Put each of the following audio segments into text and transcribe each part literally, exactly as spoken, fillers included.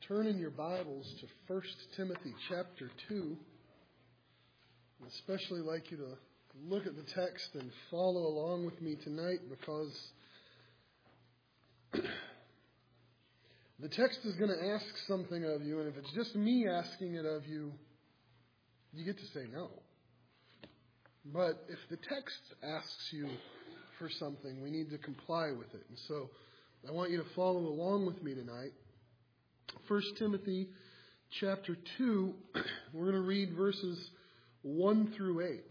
Turn in your Bibles to First Timothy chapter two. I'd especially like you to look at the text and follow along with me tonight, because the text is going to ask something of you, and if it's just me asking it of you, you get to say no. But if the text asks you for something, we need to comply with it. And so I want you to follow along with me tonight. First Timothy chapter two, we're going to read verses one through eight.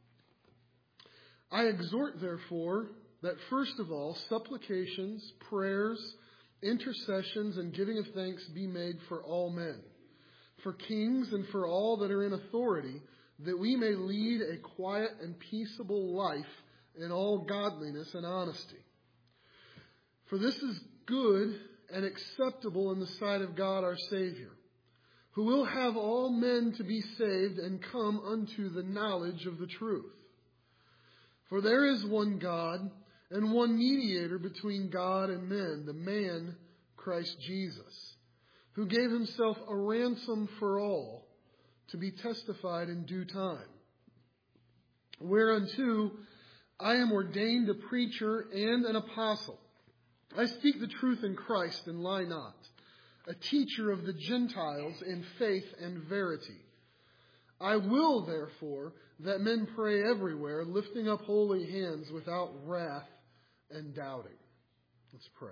I exhort, therefore, that first of all, supplications, prayers, intercessions, and giving of thanks be made for all men, for kings and for all that are in authority, that we may lead a quiet and peaceable life in all godliness and honesty. For this is good and acceptable in the sight of God our Savior, who will have all men to be saved and come unto the knowledge of the truth. For there is one God and one mediator between God and men, the man Christ Jesus, who gave himself a ransom for all, to be testified in due time. Whereunto I am ordained a preacher and an apostle. I speak the truth in Christ and lie not, a teacher of the Gentiles in faith and verity. I will, therefore, that men pray everywhere, lifting up holy hands without wrath and doubting. Let's pray.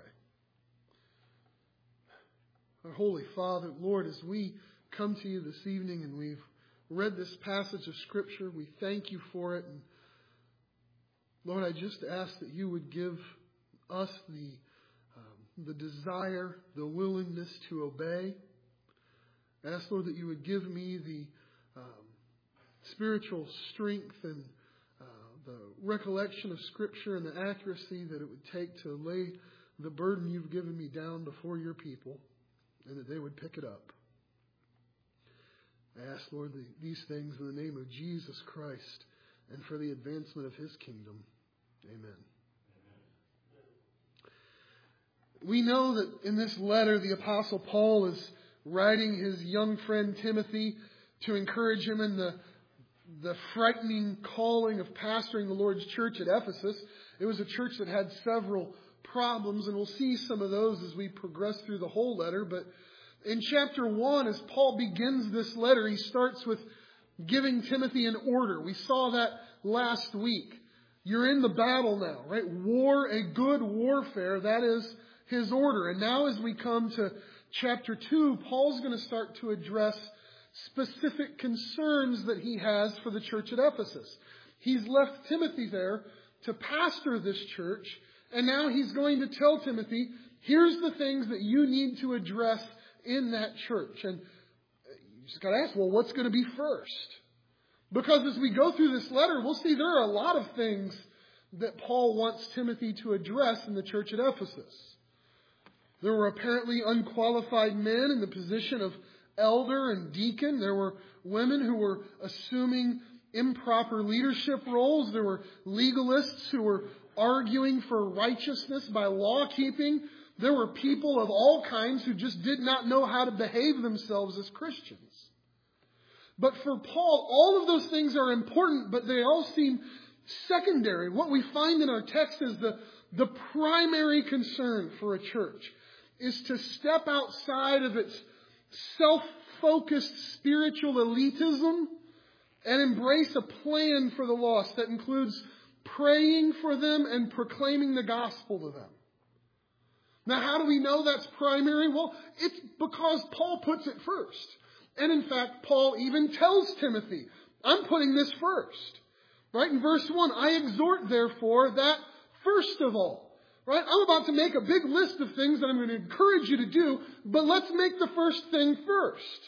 Our Holy Father, Lord, as we come to you this evening and we've read this passage of Scripture, we thank you for it. And Lord, I just ask that you would give us the um, the desire, the willingness to obey. I ask, Lord, that you would give me the um, spiritual strength and uh, the recollection of Scripture and the accuracy that it would take to lay the burden you've given me down before your people, and that they would pick it up. I ask, Lord, the, these things in the name of Jesus Christ and for the advancement of his kingdom. Amen. We know that in this letter, the Apostle Paul is writing his young friend Timothy to encourage him in the, the frightening calling of pastoring the Lord's church at Ephesus. It was a church that had several problems, and we'll see some of those as we progress through the whole letter. But in chapter one, as Paul begins this letter, he starts with giving Timothy an order. We saw that last week. You're in the battle now, right? War, a good warfare, that is his order. And now as we come to chapter two, Paul's going to start to address specific concerns that he has for the church at Ephesus. He's left Timothy there to pastor this church, and now he's going to tell Timothy, here's the things that you need to address in that church. And you just got to ask, well, what's going to be first? Because as we go through this letter, we'll see there are a lot of things that Paul wants Timothy to address in the church at Ephesus. There were apparently unqualified men in the position of elder and deacon. There were women who were assuming improper leadership roles. There were legalists who were arguing for righteousness by law keeping. There were people of all kinds who just did not know how to behave themselves as Christians. But for Paul, all of those things are important, but they all seem secondary. What we find in our text is the, the primary concern for a church is to step outside of its self-focused spiritual elitism and embrace a plan for the lost that includes praying for them and proclaiming the gospel to them. Now, how do we know that's primary? Well, it's because Paul puts it first. And in fact, Paul even tells Timothy, I'm putting this first. Right? In verse one, I exhort, therefore, that first of all. Right? I'm about to make a big list of things that I'm going to encourage you to do, but let's make the first thing first.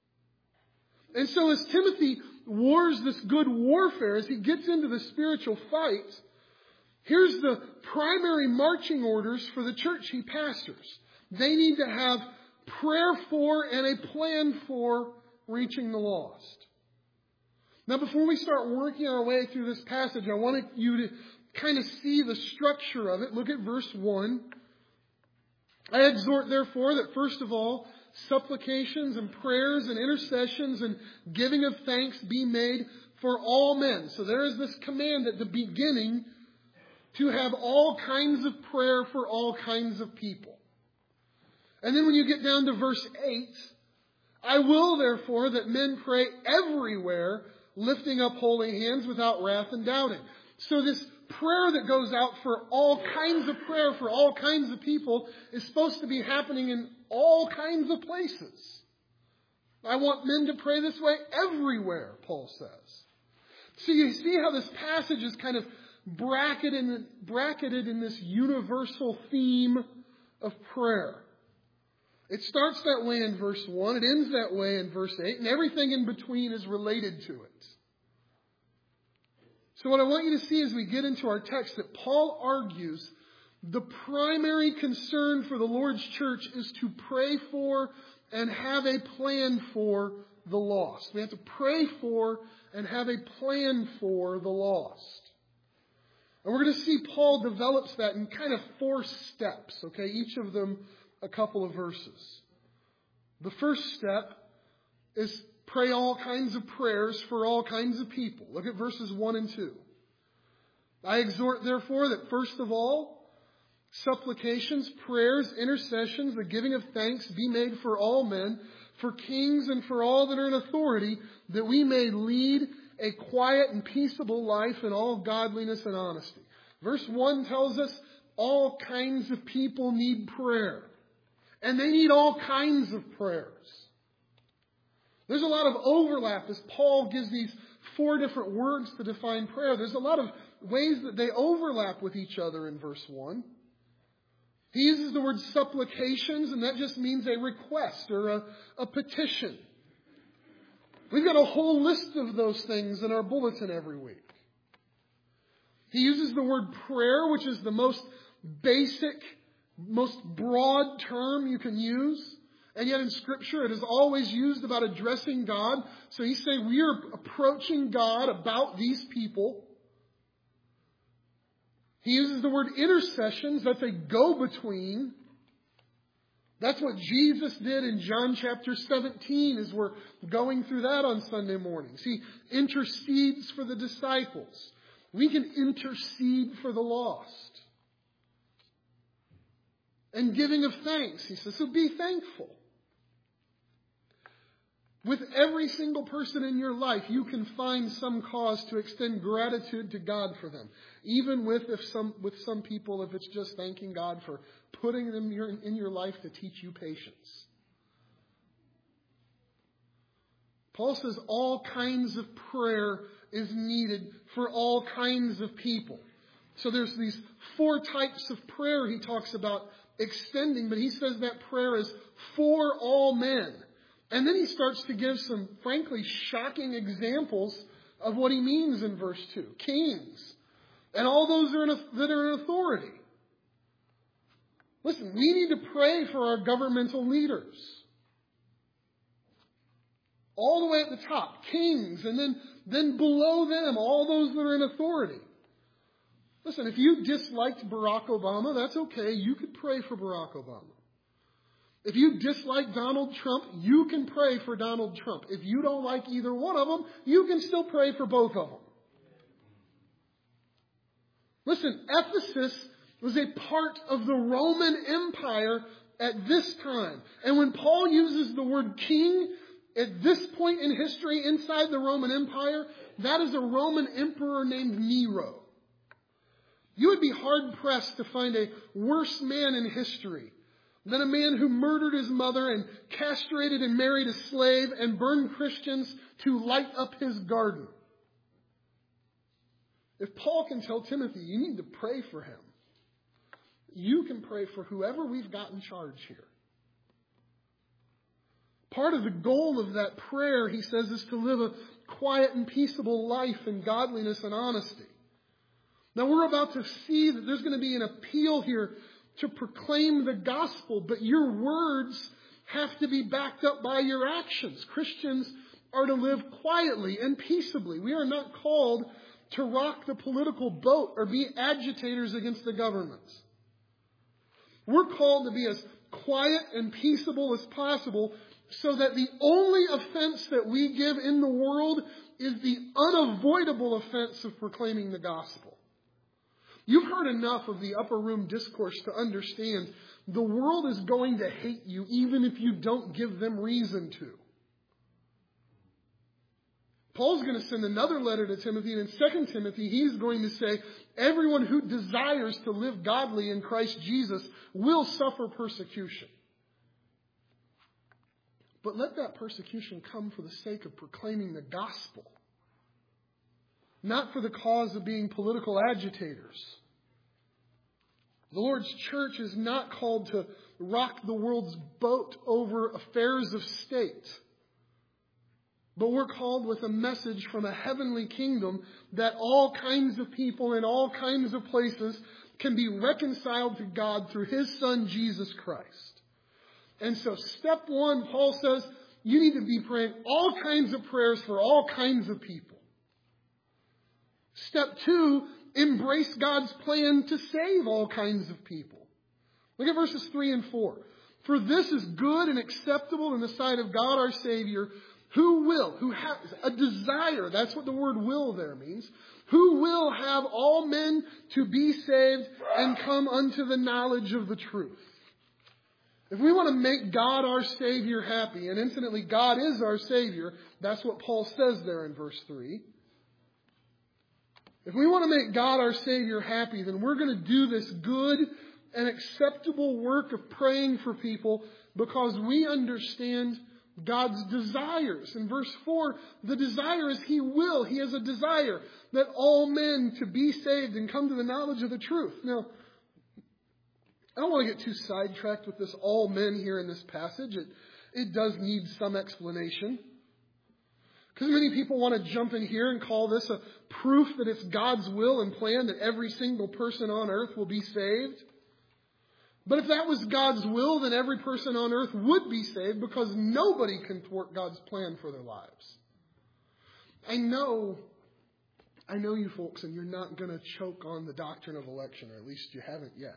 And so as Timothy wars this good warfare, as he gets into the spiritual fight, here's the primary marching orders for the church he pastors. They need to have prayer for and a plan for reaching the lost. Now, before we start working our way through this passage, I want you to kind of see the structure of it. Look at verse one. I exhort, therefore, that first of all, supplications and prayers and intercessions and giving of thanks be made for all men. So there is this command at the beginning to have all kinds of prayer for all kinds of people. And then when you get down to verse eight, I will therefore that men pray everywhere, lifting up holy hands without wrath and doubting. So this prayer that goes out for all kinds of prayer for all kinds of people is supposed to be happening in all kinds of places. I want men to pray this way everywhere, Paul says. So you see how this passage is kind of bracketed in, bracketed in this universal theme of prayer. It starts that way in verse one, it ends that way in verse eight, and everything in between is related to it. So what I want you to see as we get into our text, that Paul argues the primary concern for the Lord's church is to pray for and have a plan for the lost. We have to pray for and have a plan for the lost. And we're going to see Paul develops that in kind of four steps, okay? Each of them a couple of verses. The first step is pray all kinds of prayers for all kinds of people. Look at verses one and two. I exhort, therefore, that first of all, supplications, prayers, intercessions, the giving of thanks be made for all men, for kings and for all that are in authority, that we may lead a quiet and peaceable life in all godliness and honesty. Verse one tells us all kinds of people need prayer. And they need all kinds of prayers. There's a lot of overlap as Paul gives these four different words to define prayer. There's a lot of ways that they overlap with each other in verse one. He uses the word supplications, and that just means a request or a, a petition. We've got a whole list of those things in our bulletin every week. He uses the word prayer, which is the most basic, most broad term you can use. And yet in Scripture it is always used about addressing God. So he's saying we are approaching God about these people. He uses the word intercessions. That's a go-between. That's what Jesus did in John chapter seventeen as we're going through that on Sunday mornings. He intercedes for the disciples. We can intercede for the lost. And giving of thanks, he says, so be thankful. With every single person in your life, you can find some cause to extend gratitude to God for them. Even with if some with some people, if it's just thanking God for putting them in your, in your life to teach you patience. Paul says all kinds of prayer is needed for all kinds of people. So there's these four types of prayer he talks about extending, but he says that prayer is for all men. And then he starts to give some, frankly, shocking examples of what he means in verse two. Kings and all those that are in, that are in authority. Listen, we need to pray for our governmental leaders. All the way at the top, kings, and then, then below them, all those that are in authority. Listen, if you disliked Barack Obama, that's okay. You could pray for Barack Obama. If you dislike Donald Trump, you can pray for Donald Trump. If you don't like either one of them, you can still pray for both of them. Listen, Ephesus was a part of the Roman Empire at this time. And when Paul uses the word king at this point in history inside the Roman Empire, that is a Roman emperor named Nero. You would be hard-pressed to find a worse man in history than a man who murdered his mother and castrated and married a slave and burned Christians to light up his garden. If Paul can tell Timothy, you need to pray for him, you can pray for whoever we've got in charge here. Part of the goal of that prayer, he says, is to live a quiet and peaceable life in godliness and honesty. Now, we're about to see that there's going to be an appeal here to proclaim the gospel, but your words have to be backed up by your actions. Christians are to live quietly and peaceably. We are not called to rock the political boat or be agitators against the government. We're called to be as quiet and peaceable as possible, so that the only offense that we give in the world is the unavoidable offense of proclaiming the gospel. You've heard enough of the upper room discourse to understand the world is going to hate you even if you don't give them reason to. Paul's going to send another letter to Timothy, and in Second Timothy, he's going to say, everyone who desires to live godly in Christ Jesus will suffer persecution. But let that persecution come for the sake of proclaiming the gospel, not for the cause of being political agitators. The Lord's church is not called to rock the world's boat over affairs of state, but we're called with a message from a heavenly kingdom that all kinds of people in all kinds of places can be reconciled to God through His Son, Jesus Christ. And so step one, Paul says, you need to be praying all kinds of prayers for all kinds of people. Step two, embrace God's plan to save all kinds of people. Look at verses three and four. For this is good and acceptable in the sight of God our Savior, who will, who has a desire, that's what the word will there means, who will have all men to be saved and come unto the knowledge of the truth. If we want to make God our Savior happy, and incidentally God is our Savior, that's what Paul says there in verse three. If we want to make God our Savior happy, then we're going to do this good and acceptable work of praying for people because we understand God's desires. In verse four, the desire is He will. He has a desire that all men to be saved and come to the knowledge of the truth. Now, I don't want to get too sidetracked with this all men here in this passage. It, it does need some explanation. Because many people want to jump in here and call this a proof that it's God's will and plan that every single person on earth will be saved. But if that was God's will, then every person on earth would be saved because nobody can thwart God's plan for their lives. I know, I know you folks, and you're not going to choke on the doctrine of election, or at least you haven't yet.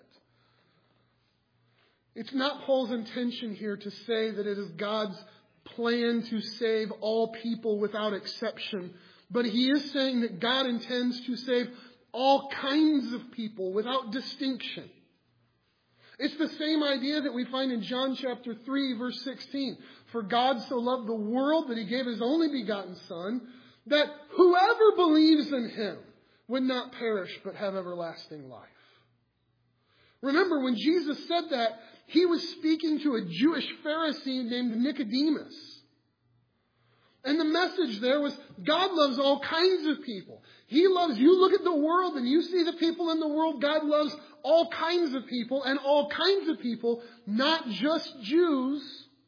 It's not Paul's intention here to say that it is God's plan to save all people without exception, but he is saying that God intends to save all kinds of people without distinction. It's the same idea that we find in John chapter three, verse sixteen. For God so loved the world that He gave His only begotten Son, that whoever believes in Him would not perish but have everlasting life. Remember, when Jesus said that, He was speaking to a Jewish Pharisee named Nicodemus. And the message there was, God loves all kinds of people. He loves, you look at the world and you see the people in the world. God loves all kinds of people, and all kinds of people, not just Jews.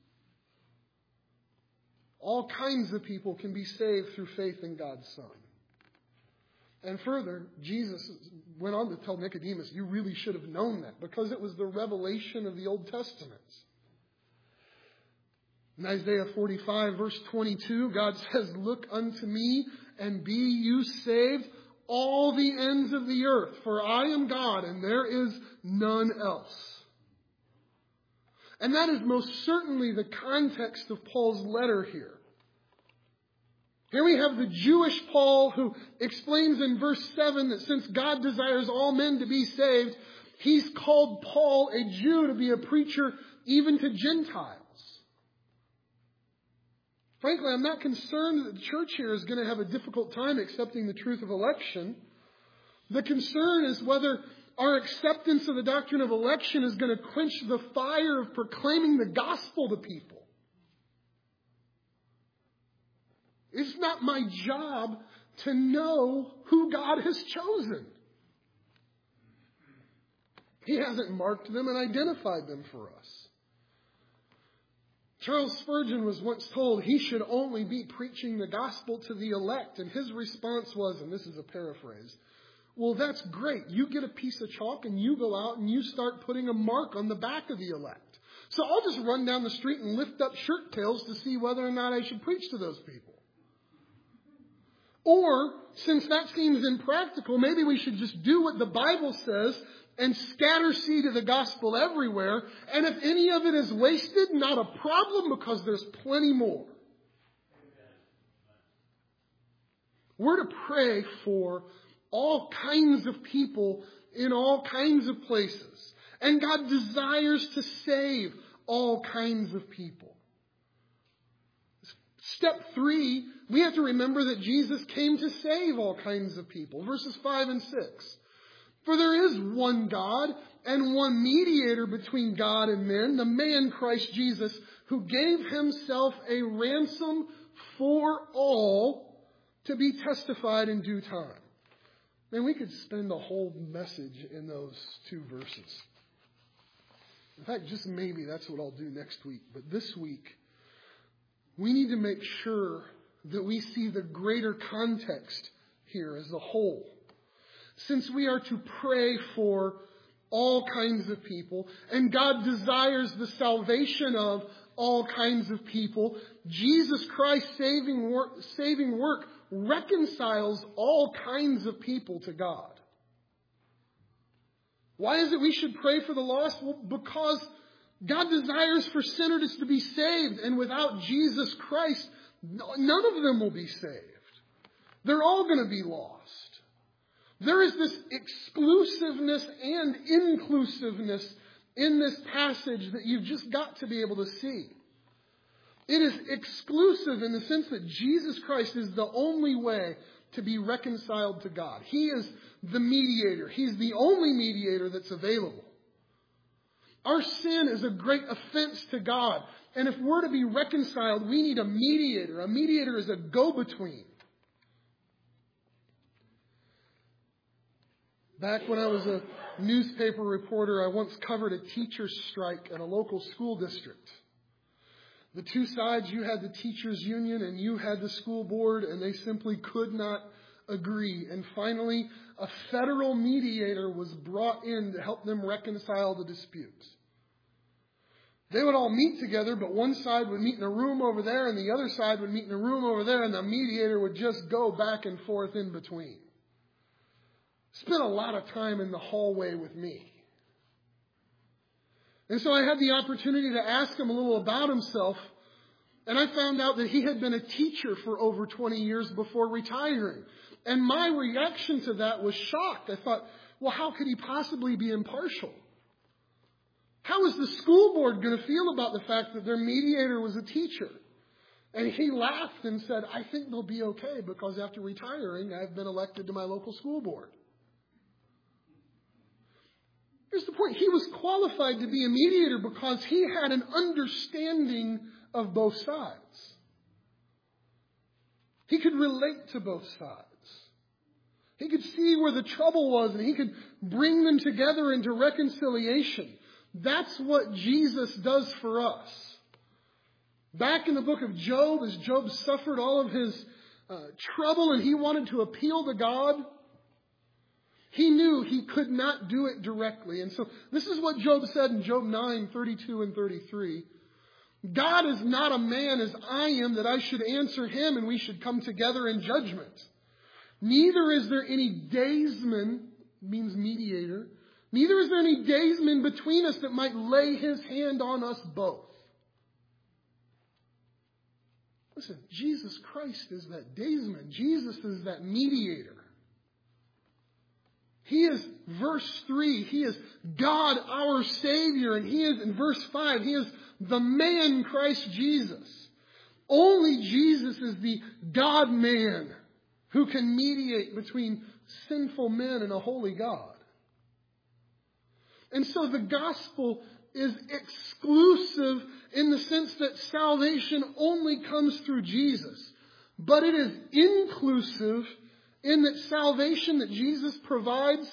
All kinds of people can be saved through faith in God's Son. And further, Jesus went on to tell Nicodemus, you really should have known that, because it was the revelation of the Old Testament. In Isaiah forty-five, verse twenty-two, God says, look unto me and be you saved, all the ends of the earth, for I am God and there is none else. And that is most certainly the context of Paul's letter here. Here we have the Jewish Paul who explains in verse seven that since God desires all men to be saved, he's called Paul, a Jew, to be a preacher even to Gentiles. Frankly, I'm not concerned that the church here is going to have a difficult time accepting the truth of election. The concern is whether our acceptance of the doctrine of election is going to quench the fire of proclaiming the gospel to people. It's not my job to know who God has chosen. He hasn't marked them and identified them for us. Charles Spurgeon was once told he should only be preaching the gospel to the elect. And his response was, and this is a paraphrase, well, that's great. You get a piece of chalk and you go out and you start putting a mark on the back of the elect. So I'll just run down the street and lift up shirt tails to see whether or not I should preach to those people. Or, since that seems impractical, maybe we should just do what the Bible says and scatter seed of the gospel everywhere. And if any of it is wasted, not a problem, because there's plenty more. We're to pray for all kinds of people in all kinds of places. And God desires to save all kinds of people. Step three, we have to remember that Jesus came to save all kinds of people. Verses five and six. For there is one God and one mediator between God and men, the man Christ Jesus, who gave himself a ransom for all to be testified in due time. Man, we could spend a whole message in those two verses. In fact, just maybe that's what I'll do next week. But this week, we need to make sure that we see the greater context here as a whole. Since we are to pray for all kinds of people, and God desires the salvation of all kinds of people, Jesus Christ's saving work, saving work reconciles all kinds of people to God. Why is it we should pray for the lost? Well, because God desires for sinners to be saved, and without Jesus Christ, none of them will be saved. They're all going to be lost. There is this exclusiveness and inclusiveness in this passage that you've just got to be able to see. It is exclusive in the sense that Jesus Christ is the only way to be reconciled to God. He is the mediator. He's the only mediator that's available. Our sin is a great offense to God. And if we're to be reconciled, we need a mediator. A mediator is a go-between. Back when I was a newspaper reporter, I once covered a teacher's strike at a local school district. The two sides, you had the teachers' union and you had the school board, and they simply could not agree. And finally, a federal mediator was brought in to help them reconcile the disputes. They would all meet together, but one side would meet in a room over there and the other side would meet in a room over there, and the mediator would just go back and forth in between. Spent a lot of time in the hallway with me. And so I had the opportunity to ask him a little about himself, and I found out that he had been a teacher for over twenty years before retiring. And my reaction to that was shocked. I thought, well, how could he possibly be impartial? How is the school board going to feel about the fact that their mediator was a teacher? And he laughed and said, I think they'll be okay because after retiring, I've been elected to my local school board. Here's the point. He was qualified to be a mediator because he had an understanding of both sides. He could relate to both sides. He could see where the trouble was, and he could bring them together into reconciliation. That's what Jesus does for us. Back in the book of Job, as Job suffered all of his uh, trouble and he wanted to appeal to God, he knew he could not do it directly. And so this is what Job said in Job nine, thirty-two and thirty-three. God is not a man as I am that I should answer him and we should come together in judgment. Neither is there any daysman, means mediator. Neither is there any daysman between us that might lay his hand on us both. Listen, Jesus Christ is that daysman. Jesus is that mediator. He is, verse three, he is God our Savior. And he is, in verse five, he is the man Christ Jesus. Only Jesus is the God-man who can mediate between sinful men and a holy God. And so the gospel is exclusive in the sense that salvation only comes through Jesus. But it is inclusive in that salvation that Jesus provides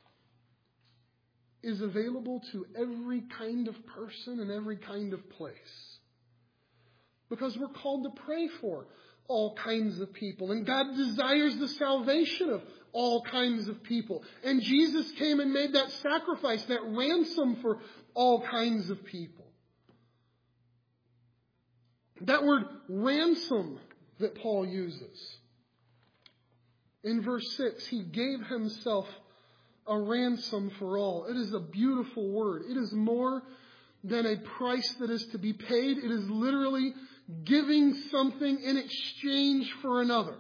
is available to every kind of person and every kind of place. Because we're called to pray for all kinds of people. And God desires the salvation of all kinds of people. And Jesus came and made that sacrifice, that ransom for all kinds of people. That word ransom that Paul uses, In verse six, he gave himself a ransom for all. It is a beautiful word. It is more than a price that is to be paid. It is literally giving something in exchange for another.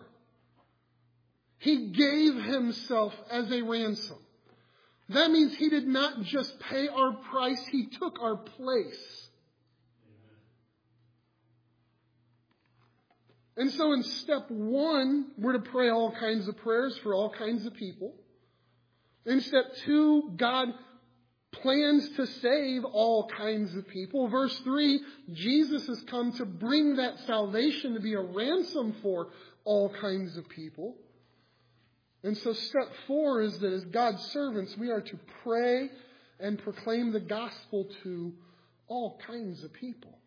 He gave himself as a ransom. That means he did not just pay our price, he took our place. And so in step one, we're to pray all kinds of prayers for all kinds of people. In step two, God plans to save all kinds of people. Verse three, Jesus has come to bring that salvation to be a ransom for all kinds of people. And so step four is that as God's servants, we are to pray and proclaim the gospel to all kinds of people.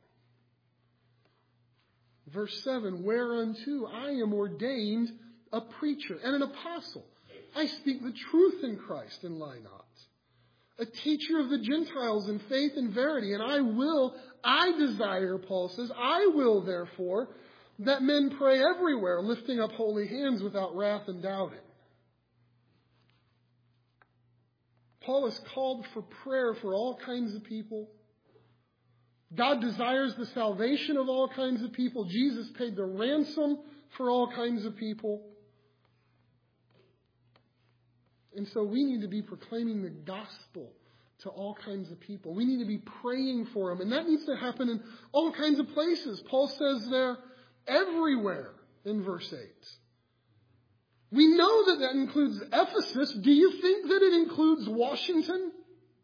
Verse seven, whereunto I am ordained a preacher and an apostle. I speak the truth in Christ and lie not. A teacher of the Gentiles in faith and verity. And I will, I desire, Paul says, I will therefore that men pray everywhere, lifting up holy hands without wrath and doubting. Paul is called for prayer for all kinds of people. God desires the salvation of all kinds of people. Jesus paid the ransom for all kinds of people. And so we need to be proclaiming the gospel to all kinds of people. We need to be praying for them. And that needs to happen in all kinds of places. Paul says there, everywhere in verse eight. We know that that includes Ephesus. Do you think that it includes Washington?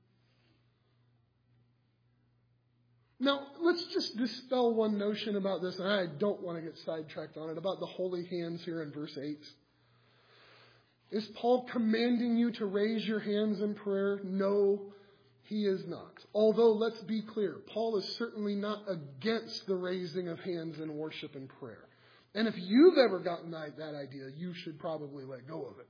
Now, let's just dispel one notion about this, and I don't want to get sidetracked on it, about the holy hands here in verse eight. Is Paul commanding you to raise your hands in prayer? No, he is not. Although, let's be clear, Paul is certainly not against the raising of hands in worship and prayer. And if you've ever gotten that, that idea, you should probably let go of it.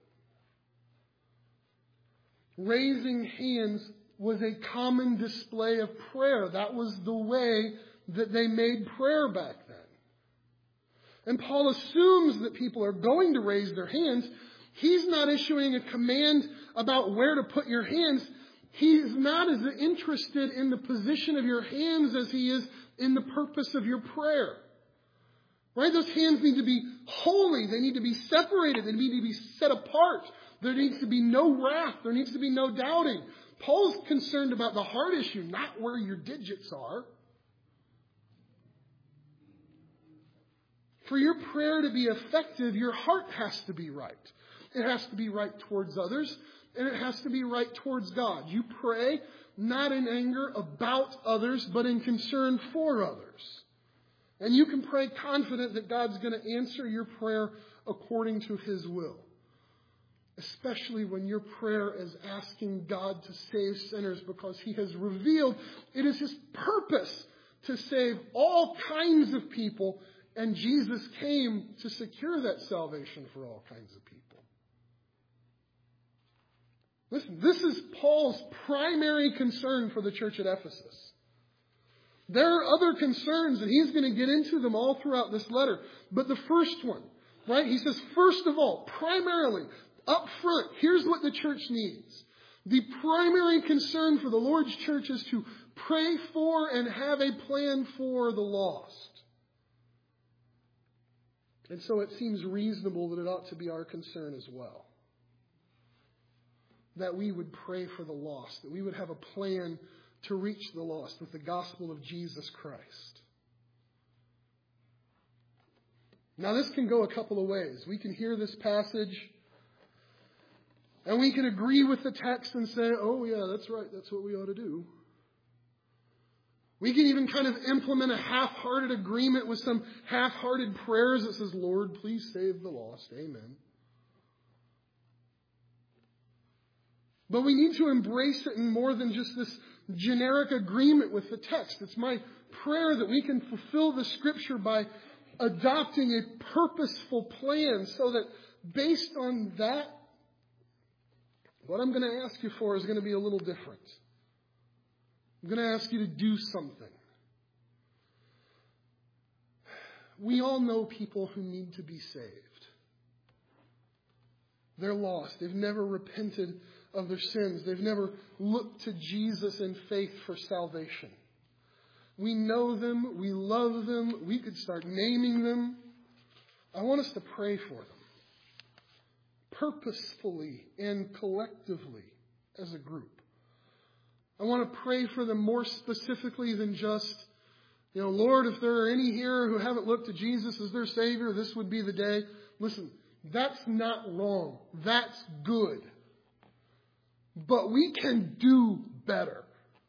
Raising hands was a common display of prayer. That was the way that they made prayer back then. And Paul assumes that people are going to raise their hands. He's not issuing a command about where to put your hands. He's not as interested in the position of your hands as he is in the purpose of your prayer. Right? Those hands need to be holy. They need to be separated. They need to be set apart. There needs to be no wrath. There needs to be no doubting. Paul's concerned about the heart issue, not where your digits are. For your prayer to be effective, your heart has to be right. It has to be right towards others, and it has to be right towards God. You pray not in anger about others, but in concern for others. And you can pray confident that God's going to answer your prayer according to His will. Especially when your prayer is asking God to save sinners, because He has revealed it is His purpose to save all kinds of people, and Jesus came to secure that salvation for all kinds of people. Listen, this is Paul's primary concern for the church at Ephesus. There are other concerns, and he's going to get into them all throughout this letter. But the first one, right? He says, first of all, primarily, up front, here's what the church needs. The primary concern for the Lord's church is to pray for and have a plan for the lost. And so it seems reasonable that it ought to be our concern as well. That we would pray for the lost, that we would have a plan to reach the lost with the gospel of Jesus Christ. Now, this can go a couple of ways. We can hear this passage and we can agree with the text and say, oh, yeah, that's right, that's what we ought to do. We can even kind of implement a half-hearted agreement with some half-hearted prayers that says, Lord, please save the lost. Amen. But we need to embrace it in more than just this generic agreement with the text. It's my prayer that we can fulfill the Scripture by adopting a purposeful plan, so that based on that, what I'm going to ask you for is going to be a little different. I'm going to ask you to do something. We all know people who need to be saved. They're lost. They've never repented of their sins. They've never looked to Jesus in faith for salvation. We know them. We love them. We could start naming them. I want us to pray for them, purposefully and collectively as a group. I want to pray for them more specifically than just, you know, Lord, if there are any here who haven't looked to Jesus as their Savior, this would be the day. Listen, that's not wrong. That's good. But we can do better.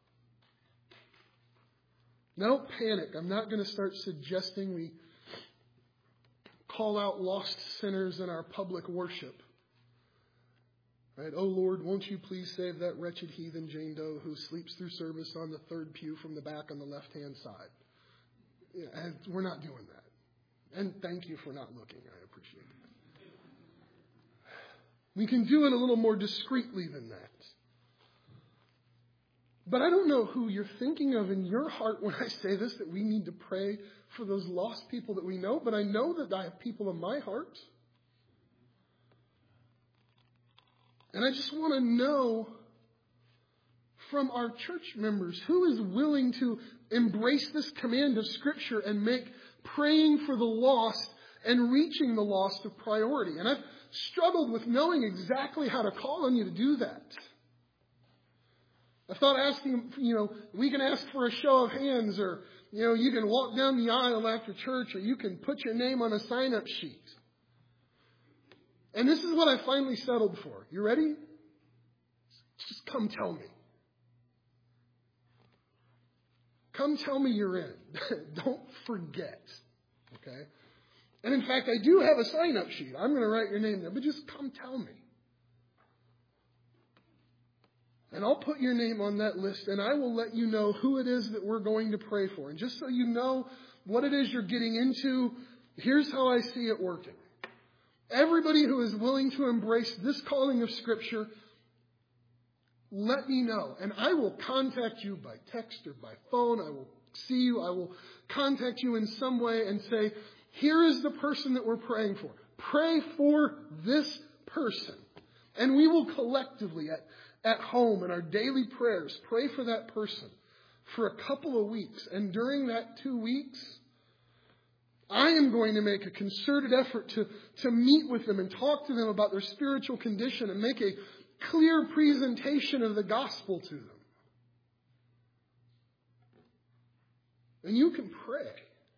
Now, don't panic. I'm not going to start suggesting we call out lost sinners in our public worship. Right? Oh, Lord, won't you please save that wretched heathen Jane Doe who sleeps through service on the third pew from the back on the left-hand side. Yeah, and we're not doing that. And thank you for not looking. I appreciate it. We can do it a little more discreetly than that. But I don't know who you're thinking of in your heart when I say this, that we need to pray for those lost people that we know. But I know that I have people in my heart. And I just want to know from our church members who is willing to embrace this command of Scripture and make praying for the lost and reaching the lost a priority. And I've struggled with knowing exactly how to call on you to do that. I thought asking, you know, we can ask for a show of hands, or, you know, you can walk down the aisle after church, or you can put your name on a sign-up sheet. And this is what I finally settled for. You ready? Just come tell me. Come tell me you're in. Don't forget. Okay? And in fact, I do have a sign-up sheet. I'm going to write your name there, but just come tell me. And I'll put your name on that list, and I will let you know who it is that we're going to pray for. And just so you know what it is you're getting into, here's how I see it working. Everybody who is willing to embrace this calling of Scripture, let me know. And I will contact you by text or by phone. I will see you. I will contact you in some way and say, here is the person that we're praying for. Pray for this person. And we will collectively, at, at home, in our daily prayers, pray for that person for a couple of weeks. And during that two weeks, I am going to make a concerted effort to, to meet with them and talk to them about their spiritual condition and make a clear presentation of the gospel to them. And you can pray.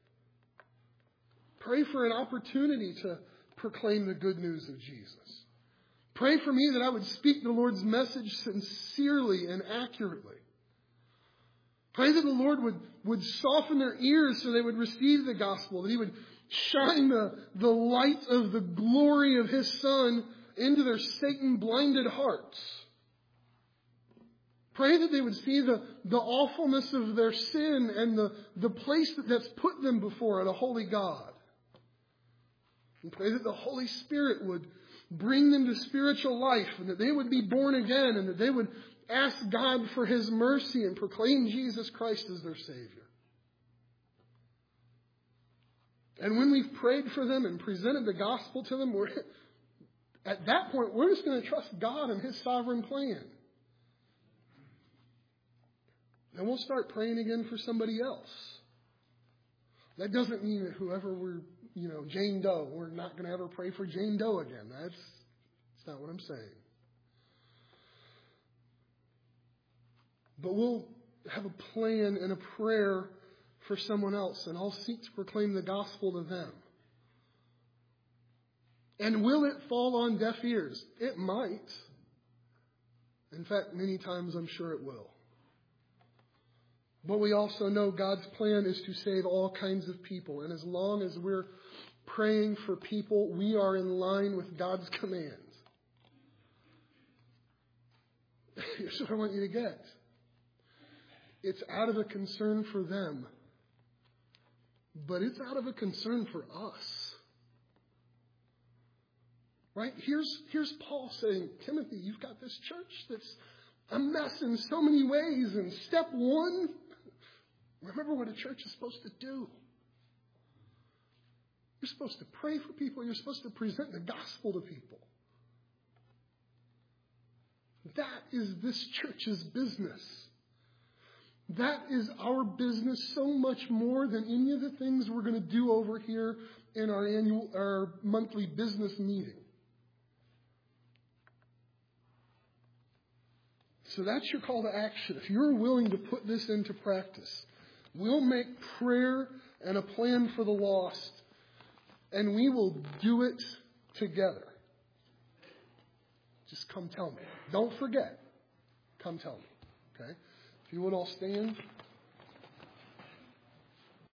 Pray for an opportunity to proclaim the good news of Jesus. Pray for me that I would speak the Lord's message sincerely and accurately. Pray that the Lord would, would soften their ears so they would receive the gospel, that He would shine the, the light of the glory of His Son into their Satan-blinded hearts. Pray that they would see the, the awfulness of their sin and the, the place that that's put them before a holy God. And pray that the Holy Spirit would bring them to spiritual life and that they would be born again and that they would ask God for His mercy and proclaim Jesus Christ as their Savior. And when we've prayed for them and presented the gospel to them, we're, at that point, we're just going to trust God and His sovereign plan. And we'll start praying again for somebody else. That doesn't mean that whoever we're, you know, Jane Doe, we're not going to ever pray for Jane Doe again. That's, that's not what I'm saying. But we'll have a plan and a prayer for someone else, and I'll seek to proclaim the gospel to them. And will it fall on deaf ears? It might. In fact, many times I'm sure it will. But we also know God's plan is to save all kinds of people. And as long as we're praying for people, we are in line with God's commands. Here's what I want you to get. It's out of a concern for them. But it's out of a concern for us. Right? Here's, here's Paul saying, Timothy, you've got this church that's a mess in so many ways. And step one, remember what a church is supposed to do. You're supposed to pray for people. You're supposed to present the gospel to people. That is this church's business. That is our business so much more than any of the things we're going to do over here in our annual, our monthly business meeting. So that's your call to action. If you're willing to put this into practice, we'll make prayer and a plan for the lost, and we will do it together. Just come tell me. Don't forget. Come tell me. Okay? If you would all stand.